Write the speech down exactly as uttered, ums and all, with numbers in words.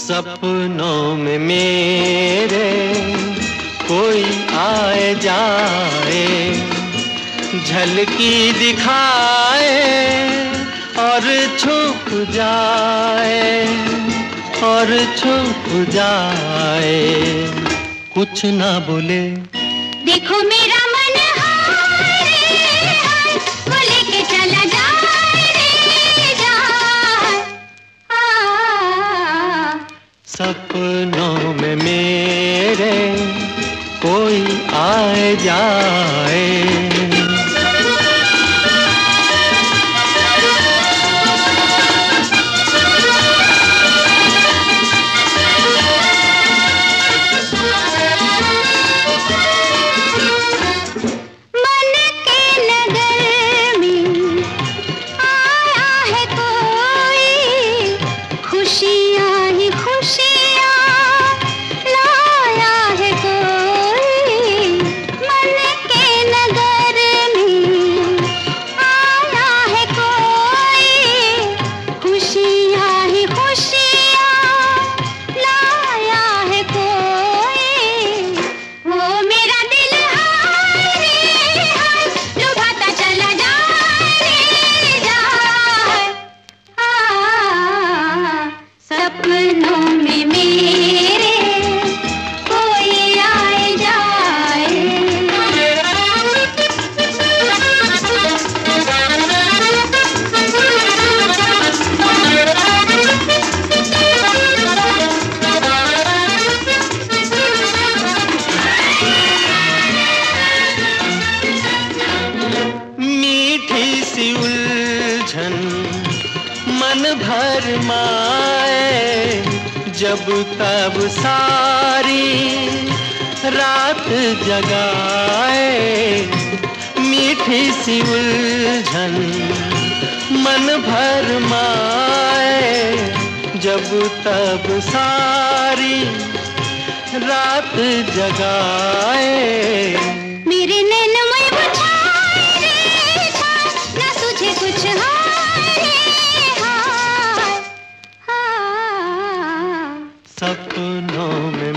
सपनों में मेरे कोई आए जाए, झलकी दिखाए और छुप जाए और छुप जाए, कुछ ना बोले। देखो मेरा मन हाय रे हाय, वो लेके चला जाए रे जाए। सपनों में मेरे कोई आए जाए। सी उलझन मन भर माए, जब तब सारी रात जगाए। मीठी सी उलझन मन भर माए, जब तब सारी रात जगाए। मेरे नैन में वो छाए रे छाए, ना तुझे कुछ हाय रे हाय हाय। सपनों में